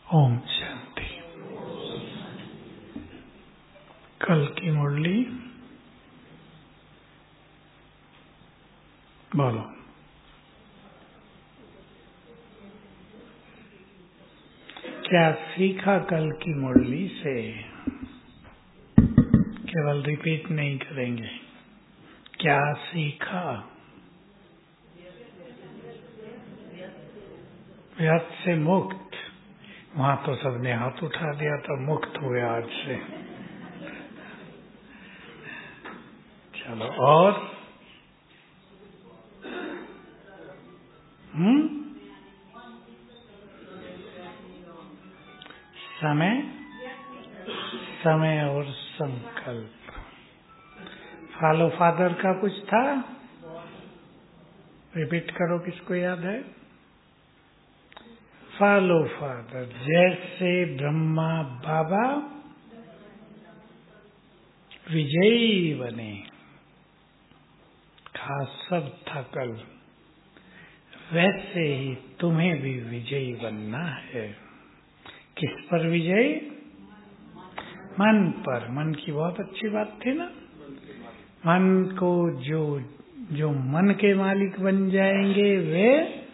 ओम शांति। कल की मुरली बोलो। क्या सीखा कल की मुरली से? केवल रिपीट नहीं करेंगे। क्या सीखा? व्यर्थ से मुक्त। वहां तो सबने हाथ उठा दिया तो मुक्त हुए आज से। चलो और समय समय और संकल्प। फॉलो फादर का कुछ था, रिपीट करो। किसको याद है? Follow father. जैसे ब्रह्मा बाबा विजयी बने, खास सब था कल, वैसे ही तुम्हें भी विजयी बनना है। किस पर विजयी? मन पर। मन की बहुत अच्छी बात थी ना। मन को जो मन के मालिक बन जाएंगे वे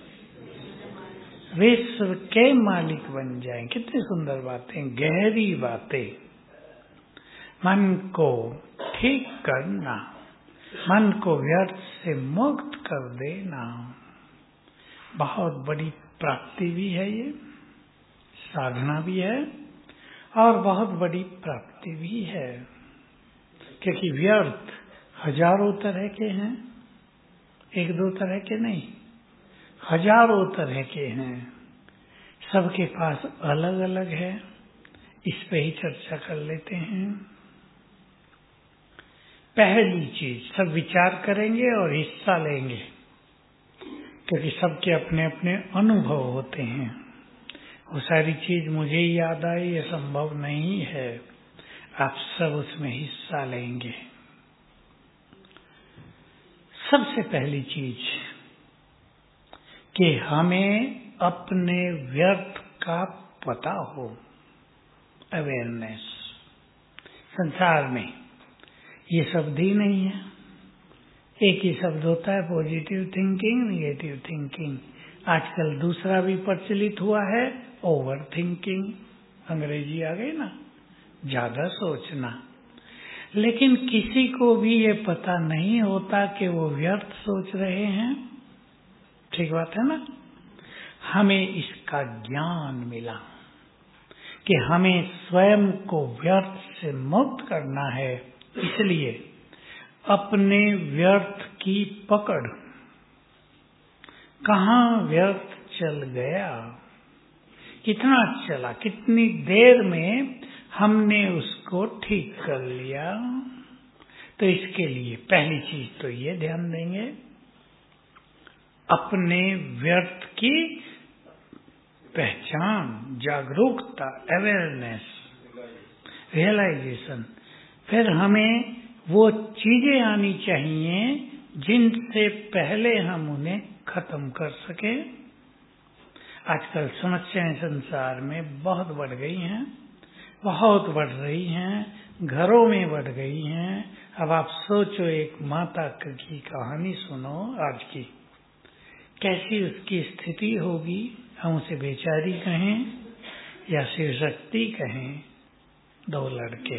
विश्व के मालिक बन जाएंगे। कितनी सुंदर बातें, गहरी बातें। मन को ठीक करना, मन को व्यर्थ से मुक्त कर देना, बहुत बड़ी प्राप्ति भी है। ये साधना भी है और बहुत बड़ी प्राप्ति भी है, क्योंकि व्यर्थ हजारों तरह के हैं, एक दो तरह के नहीं, हजारों तरह के हैं। सबके पास अलग अलग है। इस पे ही चर्चा कर लेते हैं। पहली चीज, सब विचार करेंगे और हिस्सा लेंगे, क्योंकि सबके अपने अपने अनुभव होते हैं। वो सारी चीज मुझे ही याद आई, ये संभव नहीं है। आप सब उसमें हिस्सा लेंगे। सबसे पहली चीज कि हमें अपने व्यर्थ का पता हो, अवेयरनेस। संसार में ये शब्द ही नहीं है। एक ही शब्द होता है, पॉजिटिव थिंकिंग, निगेटिव थिंकिंग। आजकल दूसरा भी प्रचलित हुआ है, ओवर थिंकिंग। अंग्रेजी आ गई ना, ज्यादा सोचना। लेकिन किसी को भी ये पता नहीं होता कि वो व्यर्थ सोच रहे हैं। ठीक बात है ना? हमें इसका ज्ञान मिला कि हमें स्वयं को व्यर्थ से मुक्त करना है। इसलिए अपने व्यर्थ की पकड़, कहाँ व्यर्थ चल गया, कितना चला, कितनी देर में हमने उसको ठीक कर लिया। तो इसके लिए पहली चीज तो ये ध्यान देंगे, अपने व्यर्थ की पहचान, जागरूकता, अवेयरनेस, रियलाइजेशन। फिर हमें वो चीजें आनी चाहिए जिनसे पहले हम उन्हें खत्म कर सके। आजकल समस्याएं संसार में बहुत बढ़ गई हैं, बहुत बढ़ रही हैं, घरों में बढ़ गई हैं। अब आप सोचो, एक माता की कहानी सुनो आज की, कैसी उसकी स्थिति होगी। हम उसे बेचारी कहें या शिव शक्ति कहें। दो लड़के,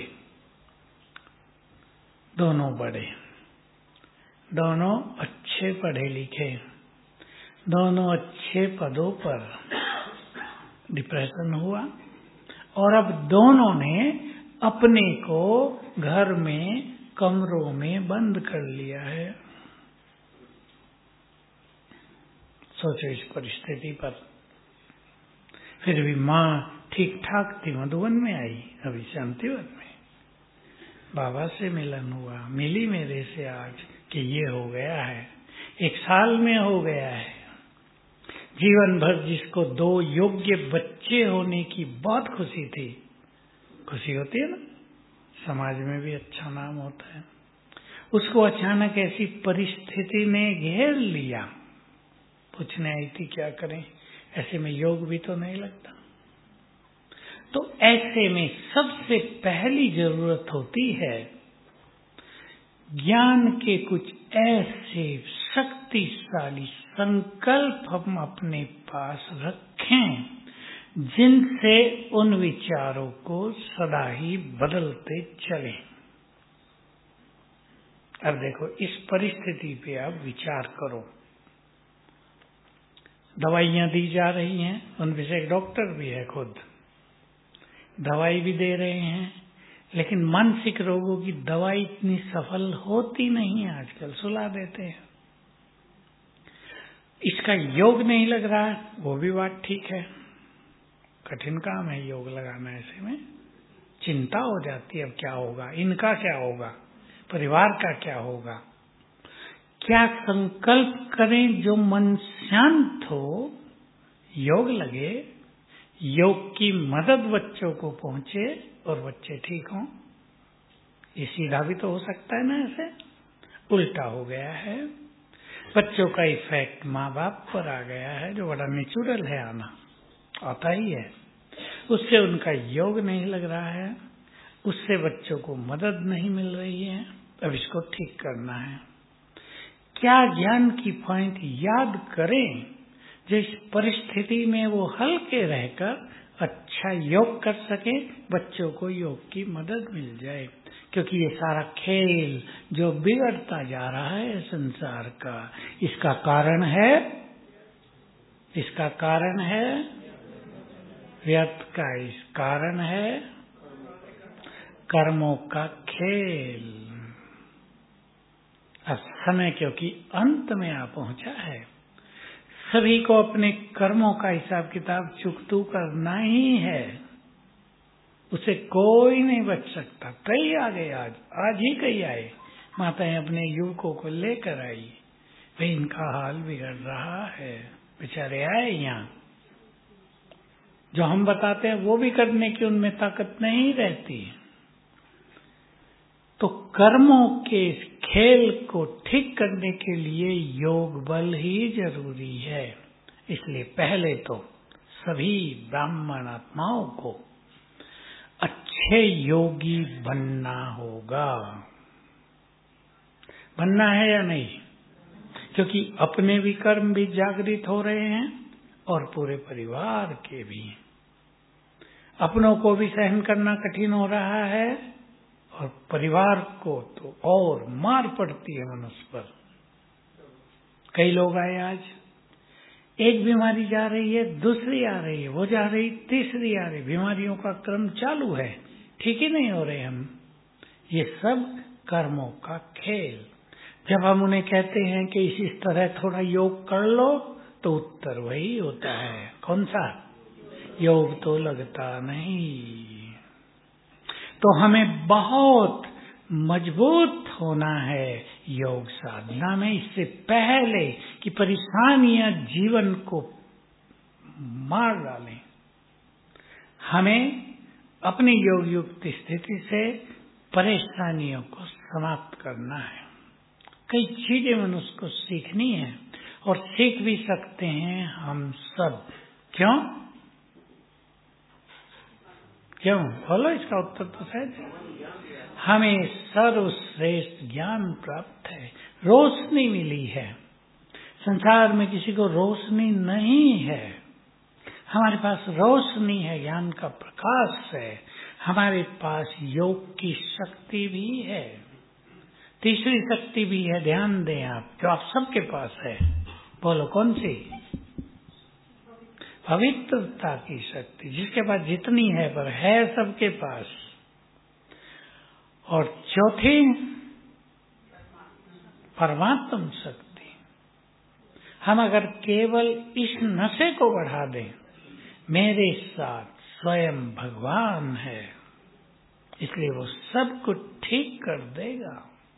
दोनों बड़े, दोनों अच्छे पढ़े लिखे, दोनों अच्छे पदों पर। डिप्रेशन हुआ और अब दोनों ने अपने को घर में कमरों में बंद कर लिया है। सोचो इस परिस्थिति पर। फिर भी माँ ठीक ठाक थी, मधुबन में आई, अभी शांतिवन में बाबा से मिलन हुआ। मिली मेरे से आज कि ये हो गया है, 1 साल में हो गया है। जीवन भर जिसको 2 योग्य बच्चे होने की बहुत खुशी थी, खुशी होती है ना, समाज में भी अच्छा नाम होता है, उसको अचानक ऐसी परिस्थिति ने घेर लिया। पूछने आई थी क्या करें, ऐसे में योग भी तो नहीं लगता। तो ऐसे में सबसे पहली जरूरत होती है ज्ञान के कुछ ऐसे शक्तिशाली संकल्प हम अपने पास रखें जिनसे उन विचारों को सदा ही बदलते चलें। अब देखो, इस परिस्थिति पे आप विचार करो। दवाइयां दी जा रही हैं, उनमें से एक डॉक्टर भी है, खुद दवाई भी दे रहे हैं, लेकिन मानसिक रोगों की दवाई इतनी सफल होती नहीं है, आजकल सुला देते हैं। इसका योग नहीं लग रहा है, वो भी बात ठीक है, कठिन काम है योग लगाना। ऐसे में चिंता हो जाती है, अब क्या होगा, इनका क्या होगा, परिवार का क्या होगा। क्या संकल्प करें जो मन शांत हो, योग लगे, योग की मदद बच्चों को पहुंचे और बच्चे ठीक हों। ये सीधा भी तो हो सकता है ना, ऐसे उल्टा हो गया है। बच्चों का इफेक्ट माँ बाप पर आ गया है, जो बड़ा नेचुरल है, आता ही है। उससे उनका योग नहीं लग रहा है, उससे बच्चों को मदद नहीं मिल रही है। अब इसको ठीक करना है। क्या ज्ञान की पॉइंट याद करें जिस परिस्थिति में वो हल्के रहकर अच्छा योग कर सके, बच्चों को योग की मदद मिल जाए। क्योंकि ये सारा खेल जो बिगड़ता जा रहा है संसार का, इसका कारण है व्यर्थ का, इस कारण है कर्मों का खेल। अब समय क्योंकि अंत में आ पहुंचा है, सभी को अपने कर्मों का हिसाब किताब चुकतू करना ही है, उसे कोई नहीं बच सकता। कई आ गए, आज ही कई आए, माताएं अपने युवकों को लेकर आई, भाई इनका हाल बिगड़ रहा है, बेचारे आए यहाँ, जो हम बताते हैं वो भी करने की उनमें ताकत नहीं रहती। तो कर्मों के इस खेल को ठीक करने के लिए योग बल ही जरूरी है। इसलिए पहले तो सभी ब्राह्मण आत्माओं को अच्छे योगी बनना होगा। बनना है या नहीं? क्योंकि अपने भी कर्म भी जागृत हो रहे हैं और पूरे परिवार के भी। अपनों को भी सहन करना कठिन हो रहा है और परिवार को तो और मार पड़ती है मनुष्य पर। कई लोग आए आज, एक बीमारी जा रही है, दूसरी आ रही है, वो जा रही, तीसरी आ रही, बीमारियों का क्रम चालू है, ठीक ही नहीं हो रहे हम। ये सब कर्मों का खेल। जब हम उन्हें कहते हैं कि इस तरह थोड़ा योग कर लो, तो उत्तर वही होता है, कौन सा? योग तो लगता नहीं। तो हमें बहुत मजबूत होना है योग साधना में, इससे पहले कि परेशानियां जीवन को मार डालें। हमें अपनी योग युक्त स्थिति से परेशानियों को समाप्त करना है। कई चीजें मनुष्य को सीखनी है और सीख भी सकते हैं हम सब। क्यों? बोलो, इसका उत्तर तो शायद हमें सर्वश्रेष्ठ ज्ञान प्राप्त है, रोशनी मिली है। संसार में किसी को रोशनी नहीं है, हमारे पास रोशनी है, ज्ञान का प्रकाश है, हमारे पास योग की शक्ति भी है। तीसरी शक्ति भी है, ध्यान दें आप, जो आप सबके पास है। बोलो कौन सी? पवित्रता की शक्ति, जिसके पास जितनी है पर है सबके पास। और चौथी परमात्म शक्ति। हम अगर केवल इस नशे को बढ़ा दें, मेरे साथ स्वयं भगवान है, इसलिए वो सब कुछ ठीक कर देगा।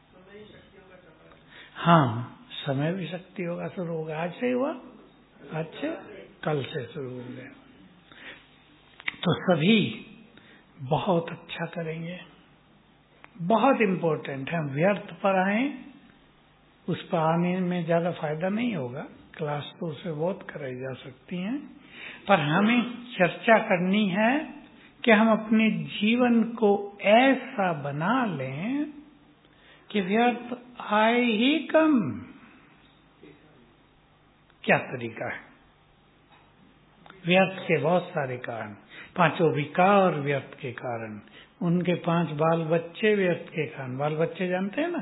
हाँ, समय भी शक्ति होगा, शुरू होगा। आज से हुआ, आज से, कल से शुरू हो गया। तो सभी बहुत अच्छा करेंगे। बहुत इम्पोर्टेंट है, व्यर्थ पर आए, उस पर आने में ज्यादा फायदा नहीं होगा। क्लास तो उसे बहुत कराई जा सकती हैं, पर हमें चर्चा करनी है कि हम अपने जीवन को ऐसा बना लें कि व्यर्थ आए ही कम। क्या तरीका है? व्यर्थ के बहुत सारे कारण, पांचों विकार व्यर्थ के कारण, उनके 5 बाल बच्चे व्यर्थ के कारण। बाल बच्चे जानते हैं ना?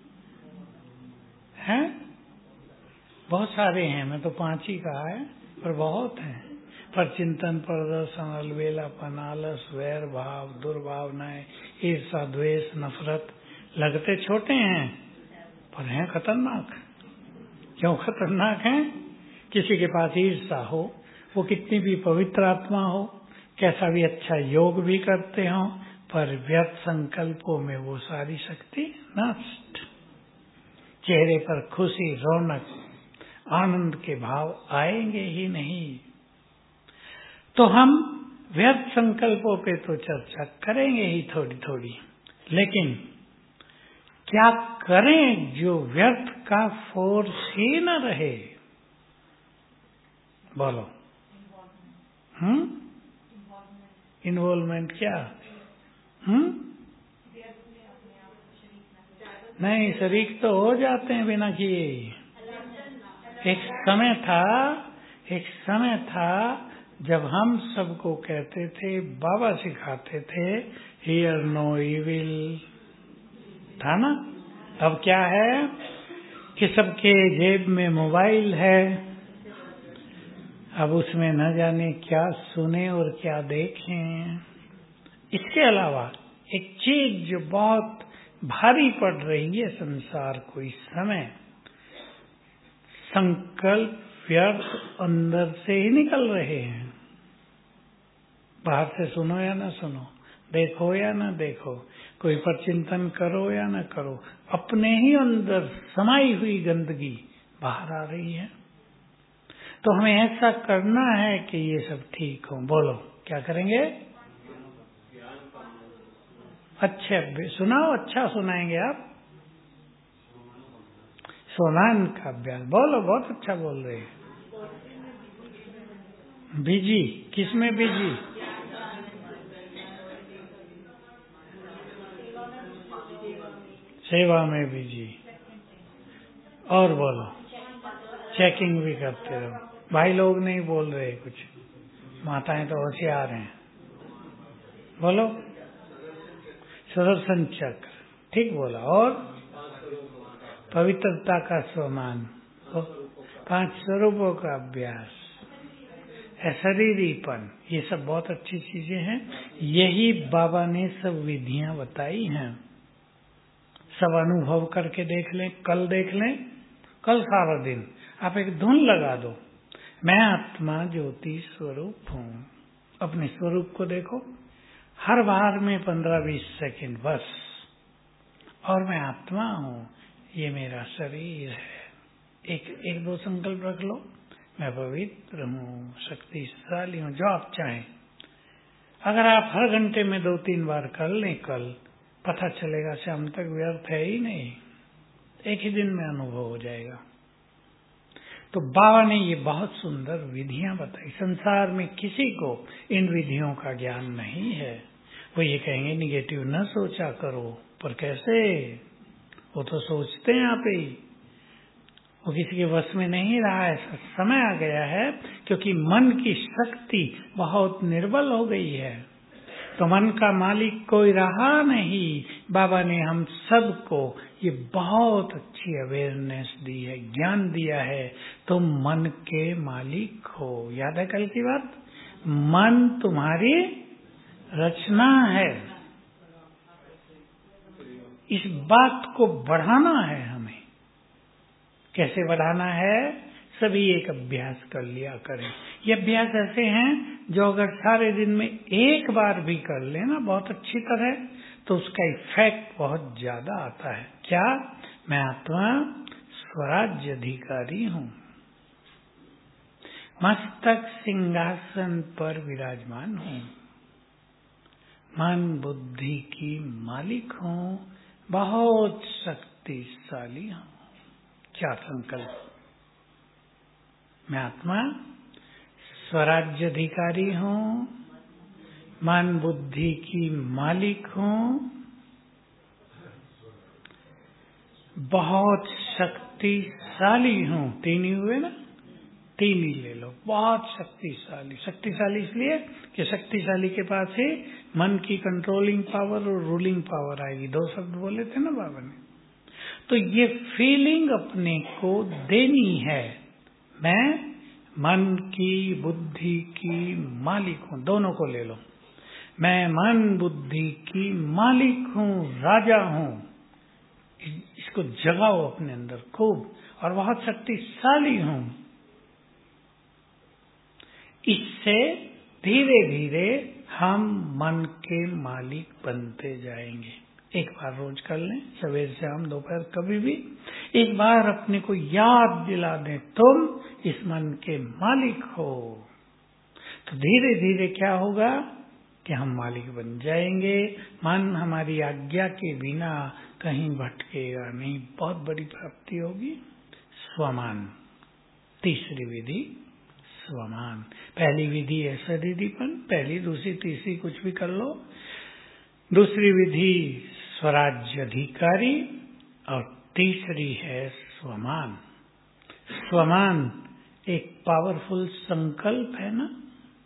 हैं? बहुत सारे हैं, मैं तो 5 ही कहा है, पर बहुत हैं। पर चिंतन, प्रदर्शन, अलबेलापन, आलस, वैर भाव, दुर्भावनाएं, ईर्षा, द्वेष, नफरत। लगते छोटे हैं पर हैं खतरनाक। क्यों खतरनाक हैं? किसी के पास ईर्षा हो, वो कितनी भी पवित्र आत्मा हो, कैसा भी अच्छा योग भी करते हो, पर व्यर्थ संकल्पों में वो सारी शक्ति नष्ट। चेहरे पर खुशी, रौनक, आनंद के भाव आएंगे ही नहीं। तो हम व्यर्थ संकल्पों पे तो चर्चा करेंगे ही थोड़ी थोड़ी, लेकिन क्या करें जो व्यर्थ का फोर्स ही न रहे? बोलो। इन्वॉल्वमेंट क्या? नहीं, शरीक तो हो जाते हैं बिना किए। एक समय था जब हम सबको कहते थे, बाबा सिखाते थे, हियर नो इविल, था ना? अब क्या है कि सबके जेब में मोबाइल है, अब उसमें न जाने क्या सुने और क्या देखें। इसके अलावा एक चीज जो बहुत भारी पड़ रही है संसार को इस समय, संकल्प व्यर्थ अंदर से ही निकल रहे हैं। बाहर से सुनो या ना सुनो, देखो या ना देखो, कोई पर चिंतन करो या ना करो, अपने ही अंदर समाई हुई गंदगी बाहर आ रही है। तो हमें ऐसा करना है कि ये सब ठीक हो। बोलो, क्या करेंगे? अच्छे सुनाओ, अच्छा सुनाएंगे आप। सोनान का अभ्यास। बोलो, बहुत अच्छा बोल रहे हैं। बिजी, किसमें बिजी? सेवा में बिजी। और बोलो, चेकिंग भी करते रहो। भाई लोग नहीं बोल रहे कुछ, माताएं तो होशियार हैं। बोलो, सुदर्शन चक्र, ठीक बोला। और पवित्रता का स्वमान, 5 स्वरूपों का अभ्यास, शरीरीपन, ये सब बहुत अच्छी चीजें हैं। यही बाबा ने सब विधियां बताई हैं। सब अनुभव करके देख लें, कल देख लें, कल सारा दिन आप एक धुन लगा दो, मैं आत्मा ज्योति स्वरूप हूँ। अपने स्वरूप को देखो, हर बार में 15-20 सेकंड बस। और मैं आत्मा हूँ, ये मेरा शरीर है। एक 2 संकल्प रख लो, मैं पवित्र हूँ, शक्तिशाली हूँ, जो आप चाहें। अगर आप हर घंटे में 2-3 बार कर लें, कल पता चलेगा शाम तक व्यर्थ है ही नहीं, एक ही दिन में अनुभव हो जाएगा। तो बाबा ने ये बहुत सुंदर विधियां बताई। संसार में किसी को इन विधियों का ज्ञान नहीं है। वो ये कहेंगे निगेटिव न सोचा करो, पर कैसे? वो तो सोचते हैं आप ही, वो किसी के वश में नहीं रहा है। समय आ गया है, क्योंकि मन की शक्ति बहुत निर्बल हो गई है। तो मन का मालिक कोई रहा नहीं। बाबा ने हम सबको ये बहुत अच्छी अवेयरनेस दी है, ज्ञान दिया है। तुम मन के मालिक हो। याद है कल की बात? मन तुम्हारी रचना है। इस बात को बढ़ाना है हमें। कैसे बढ़ाना है? सभी एक अभ्यास कर लिया करें। ये अभ्यास ऐसे हैं जो अगर सारे दिन में एक बार भी कर लेना बहुत अच्छी तरह, तो उसका इफेक्ट बहुत ज्यादा आता है। क्या? मैं आत्मा स्वराज्य अधिकारी हूँ, मस्तक सिंहासन पर विराजमान हूँ, मन बुद्धि की मालिक हूँ, बहुत शक्तिशाली हूँ। क्या संकल्प? मैं आत्मा स्वराज्य अधिकारी हूँ, मन बुद्धि की मालिक हूँ, बहुत शक्तिशाली हूँ। तीन ही हुए ना, तीन ही ले लो। बहुत शक्तिशाली, शक्तिशाली इसलिए कि शक्तिशाली के पास ही मन की कंट्रोलिंग पावर और रूलिंग पावर आएगी। दो शब्द बोले थे ना बाबा ने। तो ये फीलिंग अपने को देनी है, मैं मन की बुद्धि की मालिक हूँ। दोनों को ले लो। मैं मन बुद्धि की मालिक हूँ, राजा हूँ। इसको जगाओ अपने अंदर खूब, और बहुत शक्तिशाली हूँ। इससे धीरे धीरे हम मन के मालिक बनते जाएंगे। एक बार रोज कर लें, सवेरे शाम दोपहर कभी भी एक बार अपने को याद दिला दें, तुम इस मन के मालिक हो। तो धीरे धीरे क्या होगा कि हम मालिक बन जाएंगे। मन हमारी आज्ञा के बिना कहीं भटकेगा नहीं, बहुत बड़ी प्राप्ति होगी। स्वमान, तीसरी विधि स्वमान। पहली विधि है शरीरीपन, पहली दूसरी तीसरी कुछ भी कर लो। दूसरी विधि स्वराज्य अधिकारी, और तीसरी है स्वमान। स्वमान एक पावरफुल संकल्प है ना।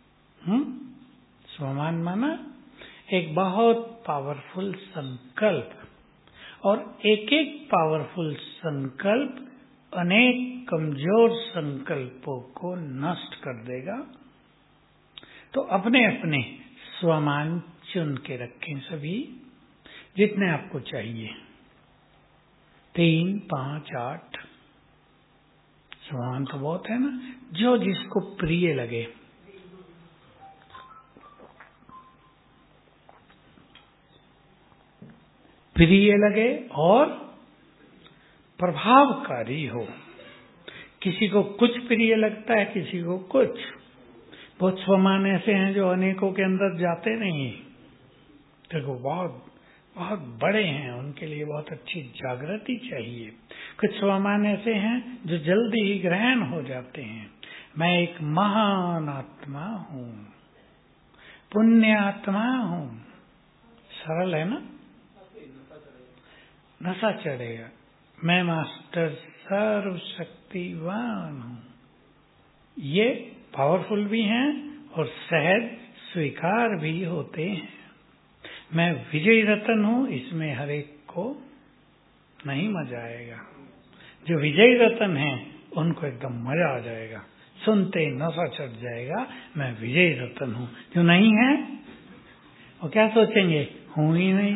स्वमान माना एक बहुत पावरफुल संकल्प, और एक एक पावरफुल संकल्प अनेक कमजोर संकल्पों को नष्ट कर देगा। तो अपने अपने स्वमान चुन के रखें सभी, जितने आपको चाहिए। 3, 5, 8 स्वमान तो बहुत है ना, जो जिसको प्रिय लगे। प्रिय लगे और प्रभावकारी हो। किसी को कुछ प्रिय लगता है, किसी को कुछ। बहुत स्वमान ऐसे हैं जो अनेकों के अंदर जाते नहीं, देखो बहुत बहुत बड़े हैं, उनके लिए बहुत अच्छी जागृति चाहिए। कुछ स्वमान ऐसे हैं जो जल्दी ही ग्रहण हो जाते हैं। मैं एक महान आत्मा हूँ, पुण्य आत्मा हूँ। सरल है ना, नशा चढ़ेगा। मैं मास्टर सर्वशक्तिवान हूँ। ये पावरफुल भी हैं और सहज स्वीकार भी होते हैं। मैं विजयी रतन हूँ, इसमें हर एक को नहीं मजा आएगा। जो विजयी रतन हैं उनको एकदम मजा आ जाएगा, सुनते ही नशा चढ़ जाएगा, मैं विजयी रतन हूँ। जो नहीं है वो क्या सोचेंगे, हूँ ही नहीं,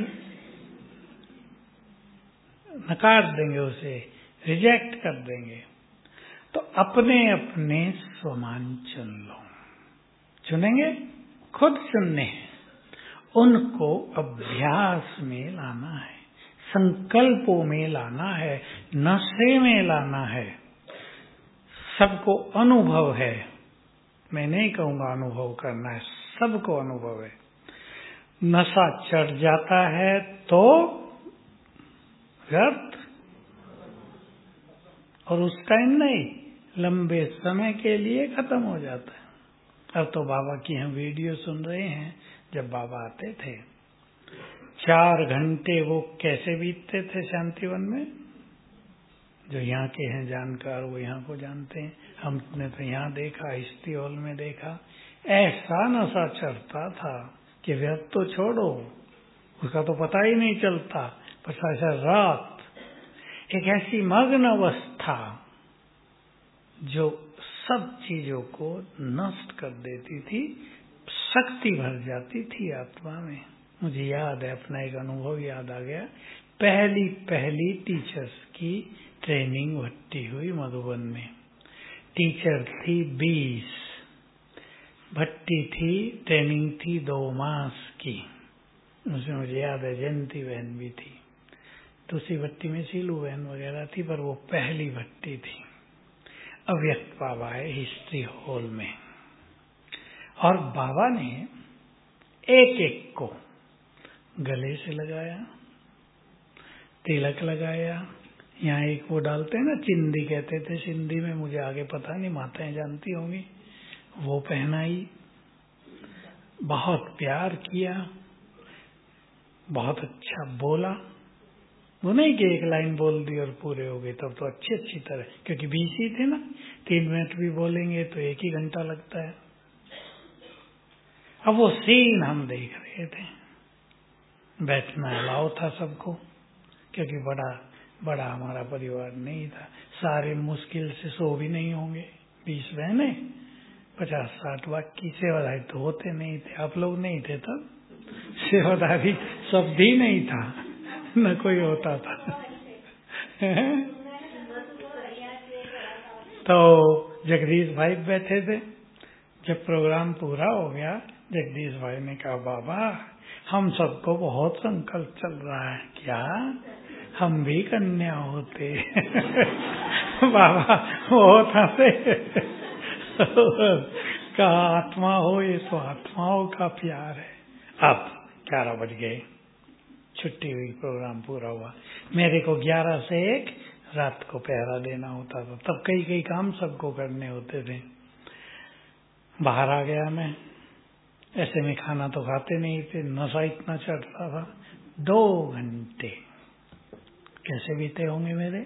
नकार देंगे, उसे रिजेक्ट कर देंगे। तो अपने अपने स्वमान चुन लो। चुनेंगे, खुद चुनने हैं, उनको अभ्यास में लाना है, संकल्पों में लाना है, नशे में लाना है। सबको अनुभव है, मैं नहीं कहूंगा अनुभव करना है, सबको अनुभव है। नशा चढ़ जाता है तो व्यर्थ, और उस टाइम नहीं, लंबे समय के लिए खत्म हो जाता है। अब तो बाबा की हम वीडियो सुन रहे हैं, जब बाबा आते थे 4 घंटे वो कैसे बीतते थे शांतिवन में। जो यहाँ के हैं जानकार वो यहाँ को जानते हैं, हमने तो यहाँ देखा, हिस्ट्री हॉल में देखा। ऐसा नशा चढ़ता था कि व्यर्थ तो छोड़ो, उसका तो पता ही नहीं चलता। पर ऐसा रात एक ऐसी मग्न अवस्था जो सब चीजों को नष्ट कर देती थी, शक्ति भर जाती थी आत्मा में। मुझे याद है, अपना एक अनुभव याद आ गया। पहली टीचर्स की ट्रेनिंग भट्टी हुई मधुबन में। टीचर थी 20, भट्टी थी, ट्रेनिंग थी 2 मास की। उसमें मुझे याद है जयंती बहन भी थी, दूसरी भट्टी में शीलू बहन वगैरह थी, पर वो पहली भट्टी थी। अव्यक्त बाबा है हिस्ट्री हॉल में, और बाबा ने एक एक को गले से लगाया, तिलक लगाया। यहाँ एक वो डालते हैं ना, चिंदी कहते थे सिंधी में, मुझे आगे पता नहीं, माताएं जानती होंगी। वो पहनाई, बहुत प्यार किया, बहुत अच्छा बोला। वो नहीं कि एक लाइन बोल दी और पूरे हो गए, तब तो अच्छी तरह, क्योंकि बीसी थे ना, 3 मिनट भी बोलेंगे तो 1 ही घंटा लगता है। अब वो सीन हम देख रहे थे। बैठना अलाउ था सबको, क्योंकि बड़ा हमारा परिवार नहीं था। सारे मुश्किल से 100 भी नहीं होंगे, 20 बहने, 50-60 बाकी। सेवादारी तो होते नहीं थे, आप लोग नहीं थे तब। सेवादारी शब्द ही नहीं था, न कोई होता था। तो जगदीश भाई बैठे थे। जब प्रोग्राम पूरा हो गया, जगदीश भाई ने कहा, बाबा हम सबको बहुत संकल्प चल रहा है, क्या हम भी कन्या होते। बाबा बहुत हंसे। कहा, आत्मा हो, ये तो आत्माओं का प्यार है। अब 11 बज गए, छुट्टी हुई, प्रोग्राम पूरा हुआ। मेरे को 11 से 1 रात को पहरा देना होता था। तब कई काम सबको करने होते थे। बाहर आ गया मैं, ऐसे में खाना तो खाते नहीं थे, नशा इतना चढ़ता था। 2 घंटे कैसे बीते होंगे मेरे।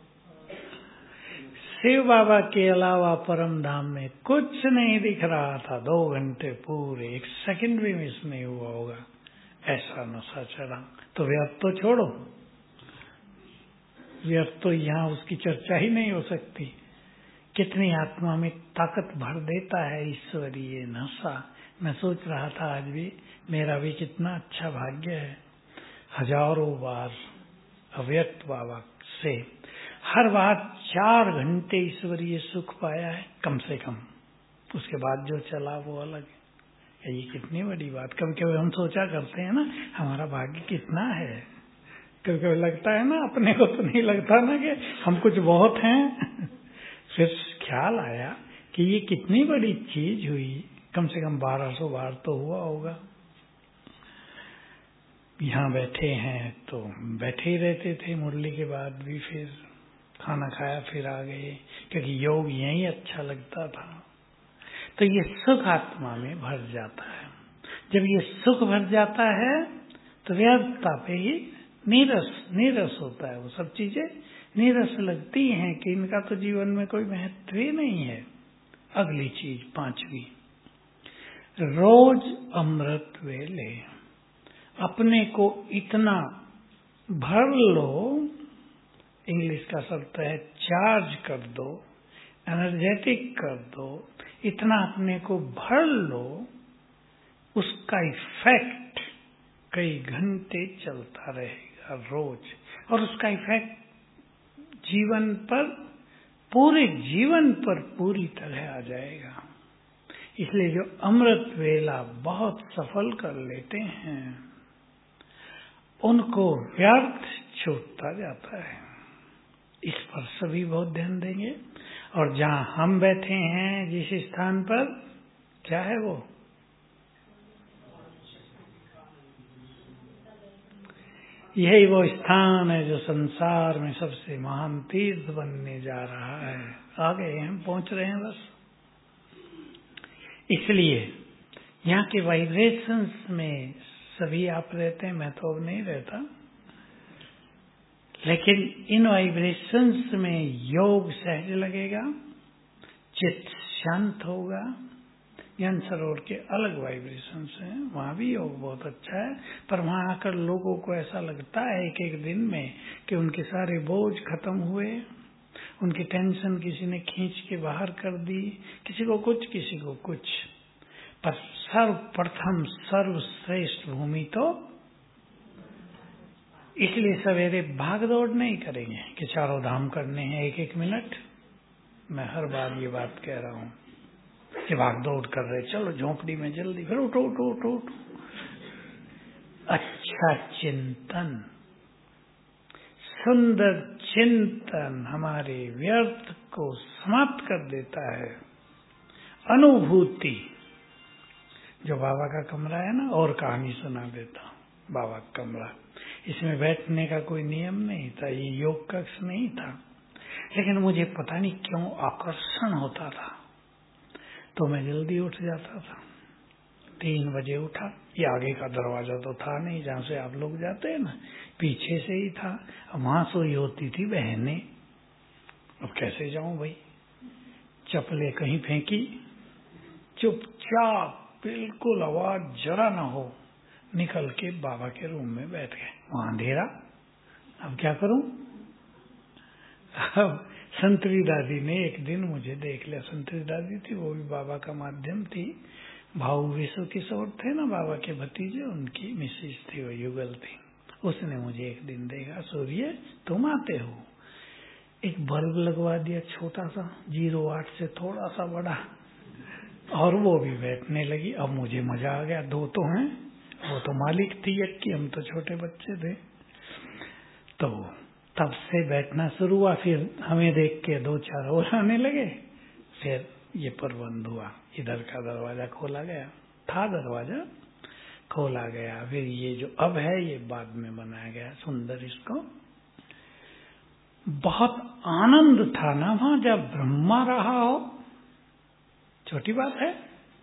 शिव बाबा के अलावा परम धाम में कुछ नहीं दिख रहा था। 2 घंटे पूरे, 1 सेकंड भी मिस नहीं हुआ होगा, ऐसा नशा चढ़ा। तो व्यर्थ तो छोड़ो, व्यर्थ तो यहाँ उसकी चर्चा ही नहीं हो सकती। कितनी आत्मा में ताकत भर देता है ईश्वरीय नशा। मैं सोच रहा था आज भी, मेरा भी कितना अच्छा भाग्य है। हजारों बार अव्यक्त बाबा से हर बार 4 घंटे ईश्वरीय सुख पाया है, कम से कम। उसके बाद जो चला वो अलग है। ये कितनी बड़ी बात। कभी कभी हम सोचा करते हैं ना, हमारा भाग्य कितना है। कभी कभी लगता है ना, अपने को तो नहीं लगता ना कि हम कुछ बहुत हैं। फिर ख्याल आया कि ये कितनी बड़ी चीज हुई। कम से कम 1200 बार तो हुआ होगा। यहाँ बैठे हैं तो बैठे ही रहते थे, मुरली के बाद भी। फिर खाना खाया, फिर आ गए, क्योंकि योग यही अच्छा लगता था। तो ये सुख आत्मा में भर जाता है। जब ये सुख भर जाता है तो व्यर्थता पे ही नीरस होता है। वो सब चीजें नीरस लगती हैं कि इनका तो जीवन में कोई महत्व ही नहीं है। अगली चीज 5वीं, रोज अमृत वेले अपने को इतना भर लो, इंग्लिश का शब्द है चार्ज कर दो, एनर्जेटिक कर दो, इतना अपने को भर लो, उसका इफेक्ट कई घंटे चलता रहेगा रोज। और उसका इफेक्ट जीवन पर, पूरे जीवन पर पूरी तरह आ जाएगा। इसलिए जो अमृत वेला बहुत सफल कर लेते हैं, उनको व्यर्थ छूटता जाता है। इस पर सभी बहुत ध्यान देंगे। और जहां हम बैठे हैं जिस स्थान पर, क्या है वो, यही वो स्थान है जो संसार में सबसे महान तीर्थ बनने जा रहा है। आ गए हम, पहुंच रहे हैं बस। इसलिए यहाँ के वाइब्रेशंस में सभी आप रहते हैं, मैं तो अब नहीं रहता, लेकिन इन वाइब्रेशंस में योग सहज लगेगा, चित्त शांत होगा। ज्ञान सरोवर के अलग वाइब्रेशंस हैं, वहां भी योग बहुत अच्छा है। पर वहां आकर लोगों को ऐसा लगता है एक एक दिन में कि उनके सारे बोझ खत्म हुए, उनकी टेंशन किसी ने खींच के बाहर कर दी, किसी को कुछ, किसी को कुछ। पर सर्वप्रथम सर्वश्रेष्ठ भूमि तो, इसलिए सवेरे भाग दौड़ नहीं करेंगे कि 4 धाम करने हैं 1-1 मिनट। मैं हर बार ये बात कह रहा हूँ कि भाग दौड़ कर रहे, चलो झोंपड़ी में जल्दी, फिर उठो उठो उठो उठो। अच्छा चिंतन, सुंदर चिंतन हमारे व्यर्थ को समाप्त कर देता है। अनुभूति, जो बाबा का कमरा है ना, और कहानी सुना देता हूँ। बाबा का कमरा, इसमें बैठने का कोई नियम नहीं था, ये योग कक्ष नहीं था, लेकिन मुझे पता नहीं क्यों आकर्षण होता था, तो मैं जल्दी उठ जाता था। 3 बजे उठा। ये आगे का दरवाजा तो था नहीं जहाँ से आप लोग जाते हैं ना, पीछे से ही था। वहां सोई होती थी बहनें। अब कैसे जाऊं भाई, चप्पलें कहीं फेंकी, चुपचाप बिल्कुल आवाज जरा ना हो, निकल के बाबा के रूम में बैठ गए। वहां अंधेरा, अब क्या करूं। अब संतरी दादी ने एक दिन मुझे देख लिया। संतरी दादी थी, वो भी बाबा का माध्यम थी। भाऊ विश्व किशोर थे ना बाबा के भतीजे, उनकी मिसेज थी, वो युगल थी। उसने मुझे एक दिन देखा, सूर्य तुम आते हो। एक बल्ब लगवा दिया छोटा सा, 08 से थोड़ा सा बड़ा, और वो भी बैठने लगी। अब मुझे मजा आ गया, 2 तो हैं, वो तो मालिक थी एक की, हम तो छोटे बच्चे थे। तो तब से बैठना शुरू हुआ। फिर हमें देख के 2-4 और आने लगे। फिर ये प्रबंध हुआ, इधर का दरवाजा खोला गया, था दरवाजा खोला गया। फिर ये जो अब है ये बाद में बनाया गया सुंदर। इसको बहुत आनंद था ना वहां जब ब्रह्मा रहा हो, छोटी बात है।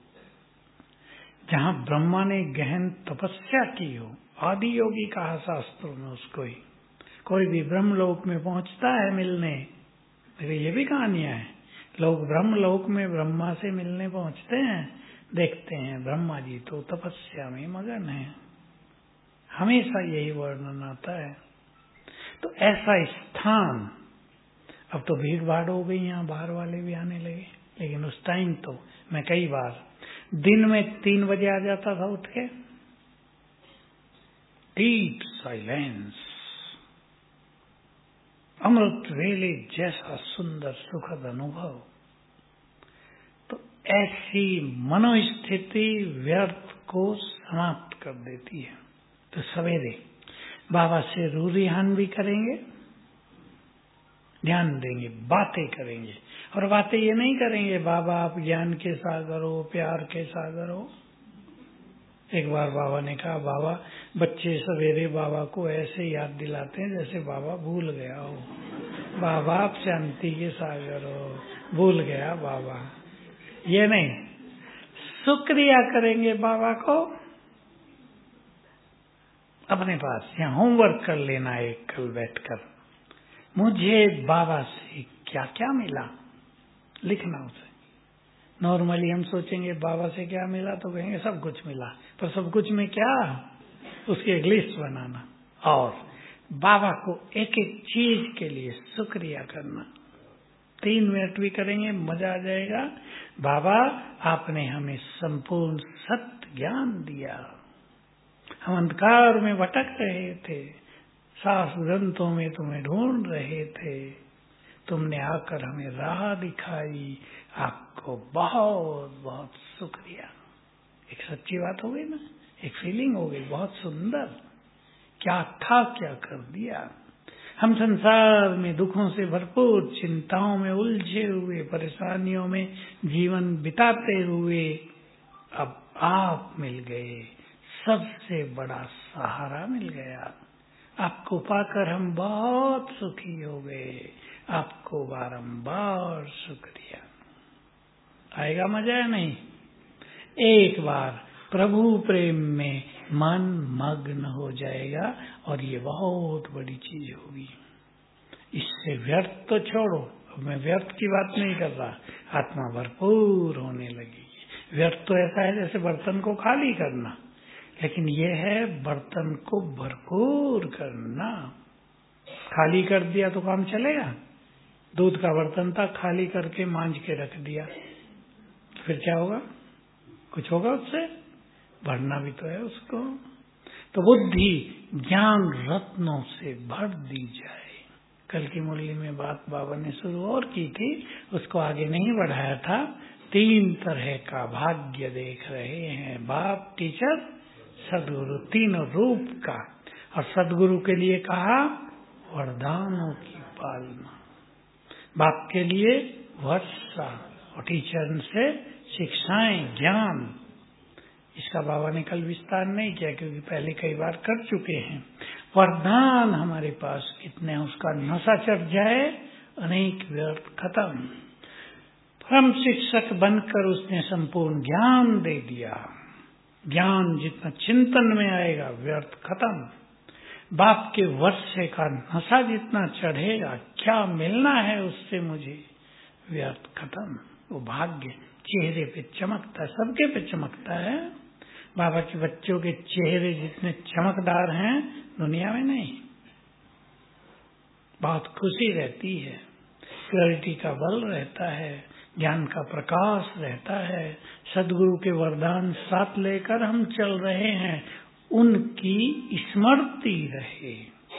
जहां ब्रह्मा ने गहन तपस्या की हो, आदि योगी कहा शास्त्रों में उसको ही। कोई भी ब्रह्मलोक में पहुंचता है मिलने, ये भी कहानियां हैं। लोग ब्रह्मलोक में ब्रह्मा से मिलने पहुंचते हैं, देखते हैं ब्रह्मा जी तो तपस्या में मगन है। हमेशा यही वर्णन आता है। तो ऐसा स्थान, अब तो भीड़ भाड़ हो गई, यहाँ बाहर वाले भी आने लगे। लेकिन उस टाइम तो मैं कई बार दिन में 3 बजे आ जाता था उठ के। डीप साइलेंस, अमृत वेले जैसा सुंदर सुखद अनुभव। तो ऐसी मनोस्थिति व्यर्थ को समाप्त कर देती है। तो सवेरे बाबा से रूरिहान भी करेंगे, ध्यान देंगे, बातें करेंगे। और बातें ये नहीं करेंगे बाबा आप ज्ञान के सागर हो, प्यार के सागर हो। एक बार बाबा ने कहा, बाबा बच्चे सवेरे बाबा को ऐसे याद दिलाते हैं जैसे बाबा भूल गया हो। बाबा आप शांति के सागर हो, भूल गया बाबा। ये नहीं, शुक्रिया करेंगे बाबा को। अपने पास यहाँ होमवर्क कर लेना है, कल बैठकर मुझे बाबा से क्या क्या मिला, लिखना उसे। नॉर्मली हम सोचेंगे बाबा से क्या मिला तो कहेंगे सब कुछ मिला, पर सब कुछ में क्या, उसकी एक लिस्ट बनाना और बाबा को एक एक चीज के लिए शुक्रिया करना। 3 मिनट भी करेंगे, मजा आ जाएगा। बाबा आपने हमें संपूर्ण सत्य ज्ञान दिया, हम अंधकार में भटक रहे थे, शास्त्र ग्रंथों में तुम्हें ढूंढ रहे थे, तुमने आकर हमें राह दिखाई, आपको बहुत बहुत शुक्रिया। एक सच्ची बात हो गई ना, एक फीलिंग हो गई, बहुत सुंदर। क्या था क्या कर दिया। हम संसार में दुखों से भरपूर, चिंताओं में उलझे हुए, परेशानियों में जीवन बिताते हुए अब आप मिल गए, सबसे बड़ा सहारा मिल गया। आपको पाकर हम बहुत सुखी हो गए, आपको बारंबार शुक्रिया। आएगा मजा या नहीं। एक बार प्रभु प्रेम में मन मग्न हो जाएगा और ये बहुत बड़ी चीज होगी। इससे व्यर्थ तो छोड़ो, अब मैं व्यर्थ की बात नहीं कर रहा, आत्मा भरपूर होने लगेगी। व्यर्थ तो ऐसा है जैसे बर्तन को खाली करना, लेकिन ये है बर्तन को भरपूर करना। खाली कर दिया तो काम चलेगा। दूध का बर्तन था, खाली करके मांझ के रख दिया, तो फिर क्या होगा, कुछ होगा उससे, भरना भी तो है उसको। तो बुद्धि ज्ञान रत्नों से भर दी जाए। कल की मुरली में बात बाबा ने शुरू और की थी, उसको आगे नहीं बढ़ाया था। 3 तरह का भाग्य देख रहे हैं, बाप, टीचर, सदगुरु, तीनों रूप का। और सदगुरु के लिए कहा वरदानों की पालना, बाप के लिए वर्षा और टीचर से शिक्षाएं, ज्ञान। इसका बाबा ने कल विस्तार नहीं किया क्योंकि पहले कई बार कर चुके हैं। वरदान हमारे पास कितने हैं, उसका नशा चढ़ जाए, अनेक व्यर्थ खत्म। परम शिक्षक बनकर उसने संपूर्ण ज्ञान दे दिया। ज्ञान जितना चिंतन में आएगा व्यर्थ खत्म। बाप के वर्षे का नशा जितना चढ़ेगा, क्या मिलना है उससे मुझे, व्यर्थ खत्म। वो भाग्य चेहरे पे चमकता है, सबके पे चमकता है। बाबा के बच्चों के चेहरे जितने चमकदार हैं दुनिया में नहीं। बहुत खुशी रहती है, प्योरिटी का बल रहता है, ज्ञान का प्रकाश रहता है। सदगुरु के वरदान साथ लेकर हम चल रहे हैं, उनकी स्मृति रहे,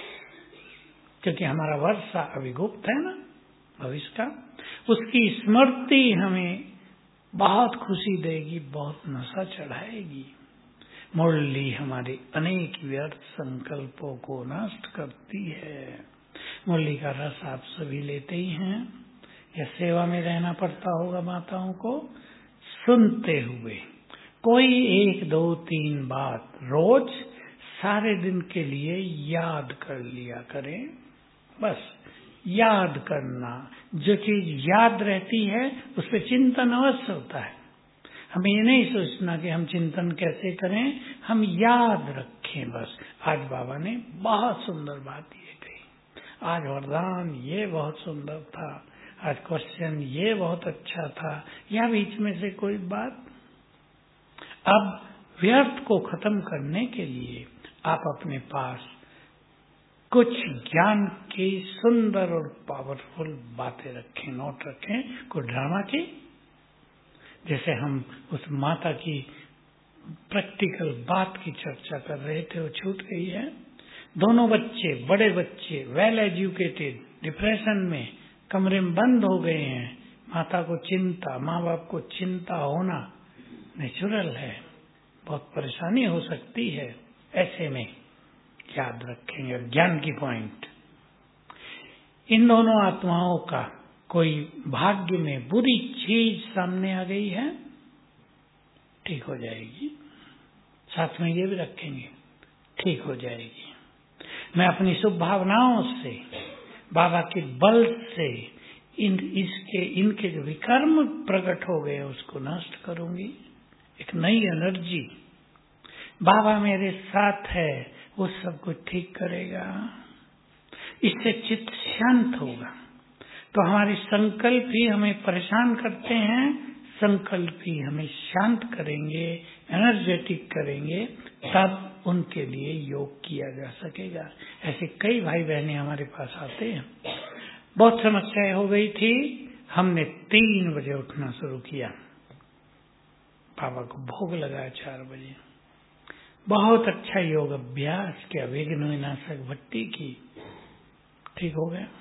क्योंकि हमारा वर्षा अभी गुप्त है ना भविष्य का। उसकी स्मृति हमें बहुत खुशी देगी, बहुत नशा चढ़ाएगी। मुरली हमारे अनेक व्यर्थ संकल्पों को नष्ट करती है। मुरली का रस आप सभी लेते ही हैं, या सेवा में रहना पड़ता होगा माताओं को, सुनते हुए कोई 1, 2, 3 बात रोज सारे दिन के लिए याद कर लिया करें। बस याद करना, जो चीज याद रहती है उस पर चिंतन अवश्य होता है। हमें ये नहीं सोचना कि हम चिंतन कैसे करें, हम याद रखें बस। आज बाबा ने बहुत सुंदर बात ये कही, आज वरदान ये बहुत सुंदर था, आज क्वेश्चन ये बहुत अच्छा था, या बीच में से कोई बात। अब व्यर्थ को खत्म करने के लिए आप अपने पास कुछ ज्ञान की सुंदर और पावरफुल बातें रखें, नोट रखें, कुछ ड्रामा की। जैसे हम उस माता की प्रैक्टिकल बात की चर्चा कर रहे थे, वो छूट गई है। दोनों बच्चे, बड़े बच्चे, वेल एजुकेटेड, डिप्रेशन में कमरे में बंद हो गए हैं। माता को चिंता, माँ बाप को चिंता होना नेचुरल है, बहुत परेशानी हो सकती है। ऐसे में याद रखेंगे ज्ञान की पॉइंट। इन दोनों आत्माओं का कोई भाग्य में बुरी चीज सामने आ गई है, ठीक हो जाएगी। साथ में ये भी रखेंगे, ठीक हो जाएगी। मैं अपनी शुभ भावनाओं से, बाबा के बल से इनके जो विकर्म प्रकट हो गए उसको नष्ट करूंगी। एक नई एनर्जी, बाबा मेरे साथ है, वो सब कुछ ठीक करेगा। इससे चित्त शांत होगा। तो हमारे संकल्प ही हमें परेशान करते हैं, संकल्प ही हमें शांत करेंगे, एनर्जेटिक करेंगे, तब उनके लिए योग किया जा सकेगा। ऐसे कई भाई बहनें हमारे पास आते हैं, बहुत समस्याएं हो गई थी, हमने 3 बजे उठना शुरू किया, बाबा को भोग लगाया 4 बजे, बहुत अच्छा योग अभ्यास किया, विघ्न विनाशक भट्टी की, ठीक हो गया।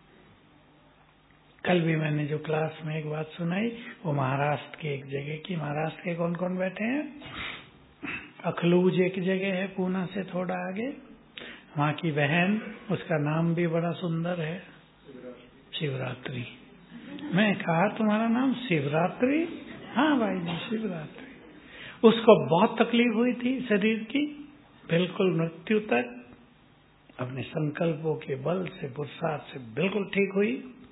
कल भी मैंने जो क्लास में एक बात सुनाई, वो महाराष्ट्र के एक जगह की। महाराष्ट्र के कौन कौन बैठे हैं? अखलूज एक जगह है, पूना से थोड़ा आगे, वहाँ की बहन, उसका नाम भी बड़ा सुंदर है, शिवरात्रि। मैं कहा तुम्हारा नाम शिवरात्रि? हाँ भाई जी, शिवरात्रि। उसको बहुत तकलीफ हुई थी शरीर की, बिल्कुल मृत्यु तक। अपने संकल्पों के बल से, पुरुषार्थ से बिल्कुल ठीक हुई।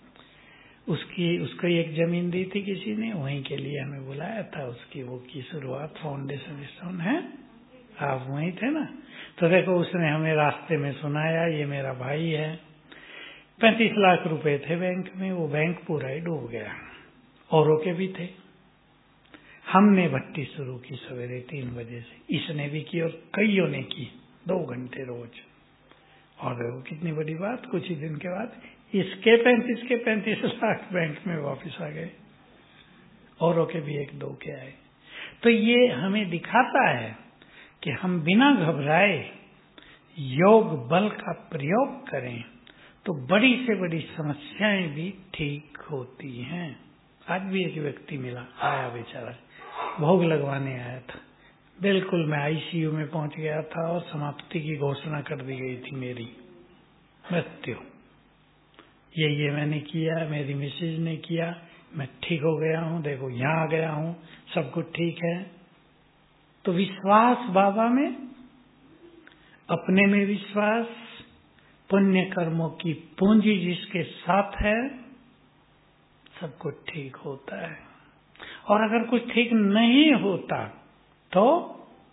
उसको एक जमीन दी थी किसी ने, वहीं के लिए हमें बुलाया था। उसकी वो की शुरुआत फाउंडेशन स्टोन है, आप वहीं थे ना। तो देखो, उसने हमें रास्ते में सुनाया, ये मेरा भाई है। 35 लाख रुपए थे बैंक में, वो बैंक पूरा ही डूब गया, औरों के भी थे। हमने भट्टी शुरू की सवेरे 3 बजे से, इसने भी की और कईयों ने की, 2 घंटे रोज। और देखो कितनी बड़ी बात, कुछ ही दिन के बाद इसके 35 लाख बैंक में वापस आ गए, औरों के भी 1-2 के आए। तो ये हमें दिखाता है कि हम बिना घबराए योग बल का प्रयोग करें तो बड़ी से बड़ी समस्याएं भी ठीक होती हैं। आज भी एक व्यक्ति मिला, आया बेचारा, भोग लगवाने आया था। बिल्कुल मैं आईसीयू में पहुंच गया था और समाप्ति की घोषणा कर दी गई थी, मेरी मृत्यु। ये मैंने किया, मेरी मिसेज ने किया, मैं ठीक हो गया हूँ, देखो यहाँ आ गया हूँ, सब कुछ ठीक है। तो विश्वास बाबा में, अपने में विश्वास, पुण्य कर्मों की पूंजी जिसके साथ है, सब कुछ ठीक होता है। और अगर कुछ ठीक नहीं होता तो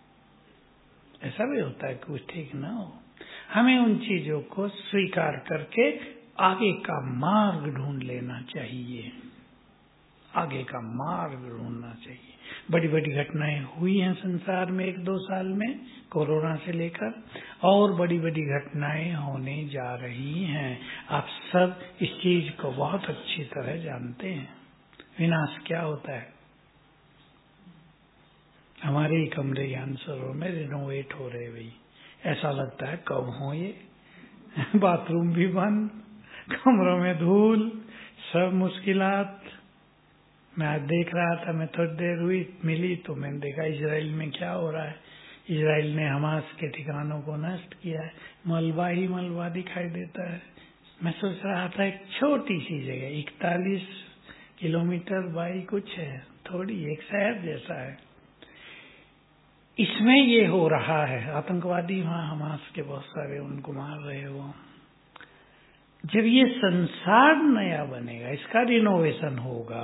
ऐसा भी होता है कुछ ठीक ना हो। हमें उन चीजों को स्वीकार करके आगे का मार्ग ढूंढ लेना चाहिए, आगे का मार्ग ढूंढना चाहिए। बड़ी बड़ी घटनाएं हुई हैं संसार में 1-2 साल में, कोरोना से लेकर, और बड़ी बड़ी घटनाएं होने जा रही हैं। आप सब इस चीज को बहुत अच्छी तरह जानते हैं। विनाश क्या होता है? हमारे ही कमरे ज्ञान सरोवर में रिनोवेट हो रहे भाई, ऐसा लगता है कब हो ये बाथरूम भी बंद, कमरों में धूल, सब मुश्किलात। मैं आज देख रहा था, मैं थोड़ी देर हुई मिली तो मैंने देखा इजराइल में क्या हो रहा है। इजराइल ने हमास के ठिकानों को नष्ट किया है, मलबा ही मलबा दिखाई देता है। मैं सोच रहा था एक छोटी सी जगह 41 किलोमीटर बाई कुछ है, थोड़ी एक शहर जैसा है, इसमें ये हो रहा है। आतंकवादी वहां हमास के बहुत सारे उनको मार रहे वो। जब ये संसार नया बनेगा, इसका रिनोवेशन होगा,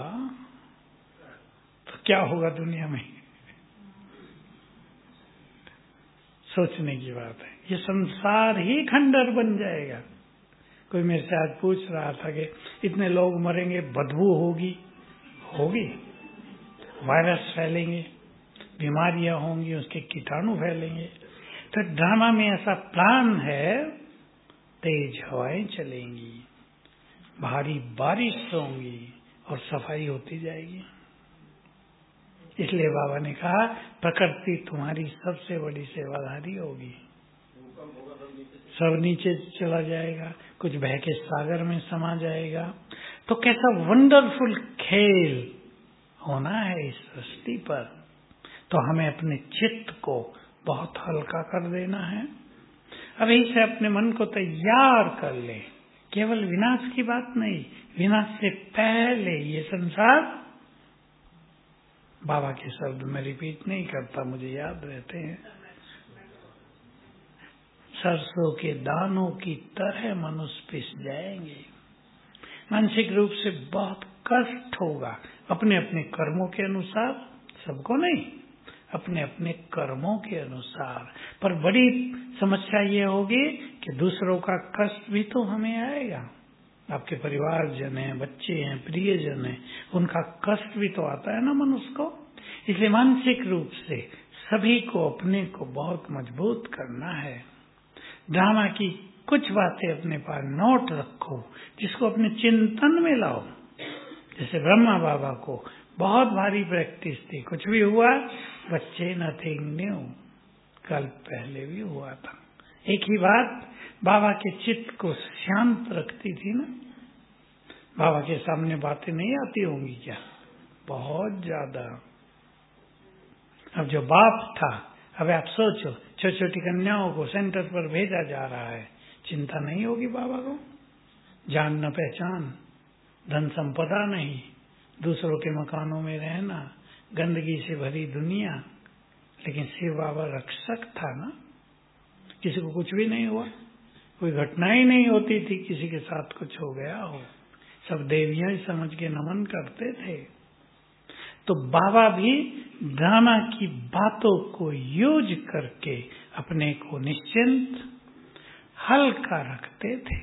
तो क्या होगा दुनिया में? सोचने की बात है। ये संसार ही खंडर बन जाएगा। कोई मेरे से आज पूछ रहा था कि इतने लोग मरेंगे, बदबू होगी, वायरस फैलेंगे, बीमारियां होंगी, उसके कीटाणु फैलेंगे। तो ड्रामा में ऐसा प्लान है, तेज हवाएं चलेंगी, भारी बारिश होंगी और सफाई होती जाएगी। इसलिए बाबा ने कहा प्रकृति तुम्हारी सबसे बड़ी सेवाधारी होगी। सब नीचे चला जाएगा, कुछ बह के सागर में समा जाएगा। तो कैसा वंडरफुल खेल होना है इस सृष्टि पर। तो हमें अपने चित्त को बहुत हल्का कर देना है। अभी से अपने मन को तैयार कर ले। केवल विनाश की बात नहीं, विनाश से पहले ये संसार, बाबा के शब्द में रिपीट नहीं करता, मुझे याद रहते हैं, सरसों के दानों की तरह मनुष्य पिस जाएंगे। मानसिक रूप से बहुत कष्ट होगा, अपने अपने कर्मों के अनुसार, सबको नहीं, अपने अपने कर्मों के अनुसार। पर बड़ी समस्या ये होगी कि दूसरों का कष्ट भी तो हमें आएगा। आपके परिवारजन हैं, बच्चे हैं, प्रियजन हैं, उनका कष्ट भी तो आता है ना मनुष्य को। इसलिए मानसिक रूप से सभी को अपने को बहुत मजबूत करना है। ड्रामा की कुछ बातें अपने पास नोट रखो, जिसको अपने चिंतन में लाओ। जैसे ब्रह्मा बाबा को बहुत भारी प्रैक्टिस थी, कुछ भी हुआ बच्चे नथिंग न्यू, कल पहले भी हुआ था। एक ही बात बाबा के चित्त को शांत रखती थी ना। बाबा के सामने बातें नहीं आती होंगी क्या? बहुत ज्यादा। अब जो बाप था, अब आप सोचो, छोटी छोटी कन्याओं को सेंटर पर भेजा जा रहा है, चिंता नहीं होगी बाबा को? जान न पहचान, धन संपदा नहीं, दूसरों के मकानों में रहना, गंदगी से भरी दुनिया, लेकिन शिव बाबा रक्षक था ना। किसी को कुछ भी नहीं हुआ, कोई घटना ही नहीं होती थी किसी के साथ कुछ हो गया हो, सब देवियां ही समझ के नमन करते थे। तो बाबा भी ड्रामा की बातों को यूज करके अपने को निश्चिंत हल्का रखते थे।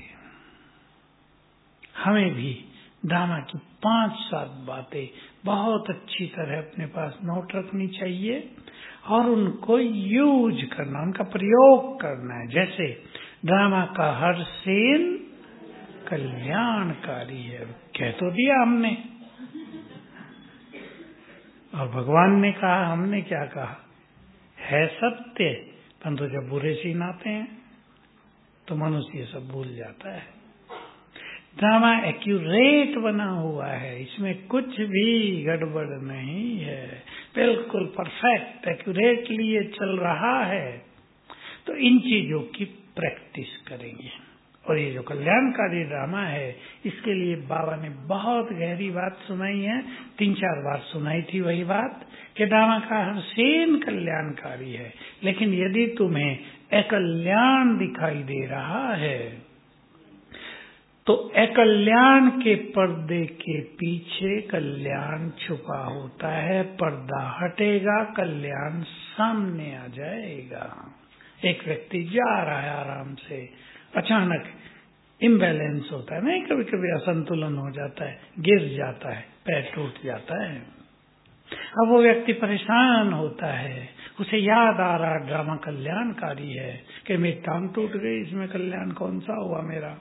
हमें भी ड्रामा की 5-7 बातें बहुत अच्छी तरह अपने पास नोट रखनी चाहिए और उनको यूज करना, उनका प्रयोग करना है। जैसे ड्रामा का हर सीन कल्याणकारी है, कह तो दिया हमने, और भगवान ने कहा, हमने क्या कहा, है सत्य। परंतु जब बुरे सीन आते हैं तो मनुष्य ये सब भूल जाता है। ड्रामा एक्यूरेट बना हुआ है, इसमें कुछ भी गड़बड़ नहीं है, बिल्कुल परफेक्ट एक्यूरेटली ये चल रहा है। तो इन चीजों की प्रैक्टिस करेंगे। और ये जो कल्याणकारी ड्रामा है, इसके लिए बाबा ने बहुत गहरी बात सुनाई है, 3-4 बार सुनाई थी वही बात कि ड्रामा का हर सीन कल्याणकारी है। लेकिन यदि तुम्हें अकल्याण दिखाई दे रहा है तो अकल्याण के पर्दे के पीछे कल्याण छुपा होता है। पर्दा हटेगा, कल्याण सामने आ जाएगा। एक व्यक्ति जा रहा है आराम से, अचानक इम्बैलेंस होता है, नहीं कभी कभी असंतुलन हो जाता है, गिर जाता है, पैर टूट जाता है। अब वो व्यक्ति परेशान होता है, उसे याद आ रहा ड्रामा कल्याणकारी है कि मेरी टांग टूट गई, इसमें कल्याण कौन सा हुआ मेरा।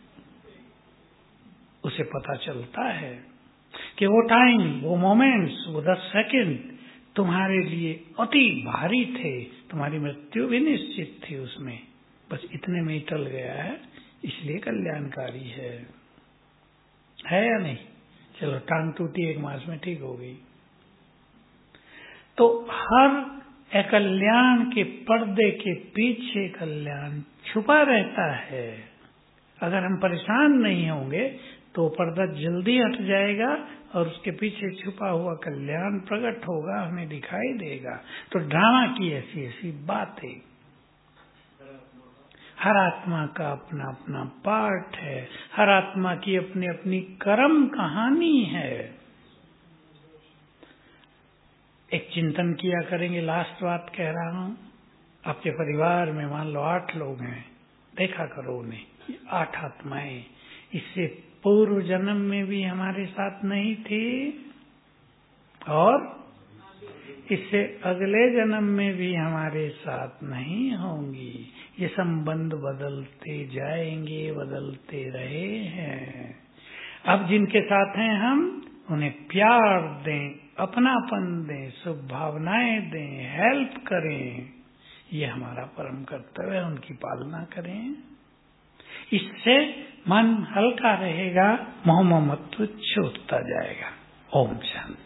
उसे पता चलता है कि वो टाइम, वो मोमेंट्स, वो 10 सेकंड तुम्हारे लिए अति भारी थे, तुम्हारी मृत्यु भी निश्चित थी उसमें, बस इतने में ही टल गया है, इसलिए कल्याणकारी है या नहीं। चलो टांग टूटी 1 मास में ठीक हो गई। तो हर अकल्याण के पर्दे के पीछे कल्याण छुपा रहता है। अगर हम परेशान नहीं होंगे तो पर्दा जल्दी हट जाएगा और उसके पीछे छुपा हुआ कल्याण प्रकट होगा, हमें दिखाई देगा। तो ड्रामा की ऐसी ऐसी बातें, हर आत्मा का अपना अपना पार्ट है, हर आत्मा की अपनी अपनी कर्म कहानी है। एक चिंतन किया करेंगे, लास्ट बात कह रहा हूं, आपके परिवार में मान लो 8 लोग हैं, देखा करो उन्हें, 8 आत्माएं इससे पूर्व जन्म में भी हमारे साथ नहीं थी और इससे अगले जन्म में भी हमारे साथ नहीं होंगी। ये संबंध बदलते जाएंगे, बदलते रहे हैं। अब जिनके साथ हैं हम उन्हें प्यार दें, अपनापन दें, शुभ भावनाएं दें, हेल्प करें, ये हमारा परम कर्तव्य है, उनकी पालना करें। इससे मन हल्का रहेगा, मोह ममत्व छूटता जाएगा। ओम शांति।